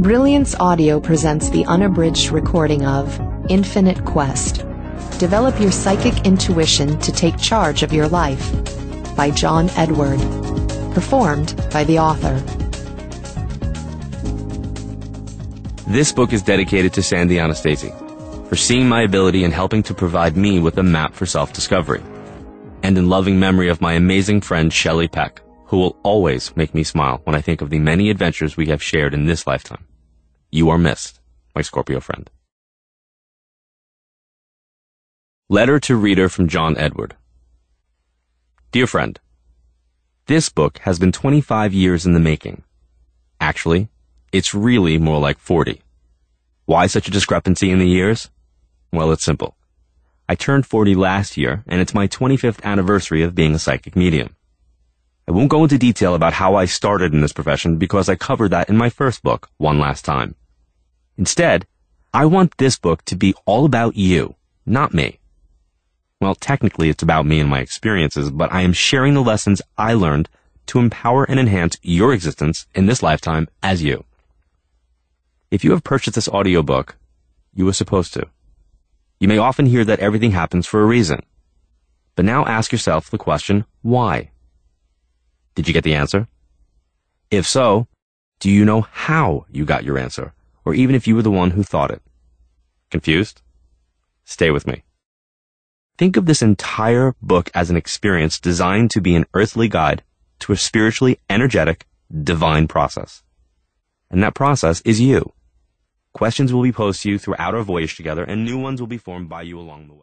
Brilliance Audio presents the unabridged recording of Infinite Quest. Develop your psychic intuition to take charge of your life by John Edward. Performed by the author. This book is dedicated to Sandy Anastasi for seeing my ability and helping to provide me with a map for self-discovery, and in loving memory of my amazing friend Shelley Peck, who will always make me smile when I think of the many adventures we have shared in this lifetime. You are missed, my Scorpio friend. Letter to Reader from John Edward. Dear friend, this book has been 25 years in the making. Actually, it's really more like 40. Why such a discrepancy in the years? Well, it's simple. I turned 40 last year, and it's my 25th anniversary of being a psychic medium. I won't go into detail about how I started in this profession because I covered that in my first book, One Last Time. Instead, I want this book to be all about you, not me. Well, technically it's about me and my experiences, but I am sharing the lessons I learned to empower and enhance your existence in this lifetime as you. If you have purchased this audiobook, you were supposed to. You may often hear that everything happens for a reason. But now ask yourself the question, why? Did you get the answer? If so, do you know how you got your answer, or even if you were the one who thought it? Confused? Stay with me. Think of this entire book as an experience designed to be an earthly guide to a spiritually energetic, divine process. And that process is you. Questions will be posed to you throughout our voyage together, and new ones will be formed by you along the way.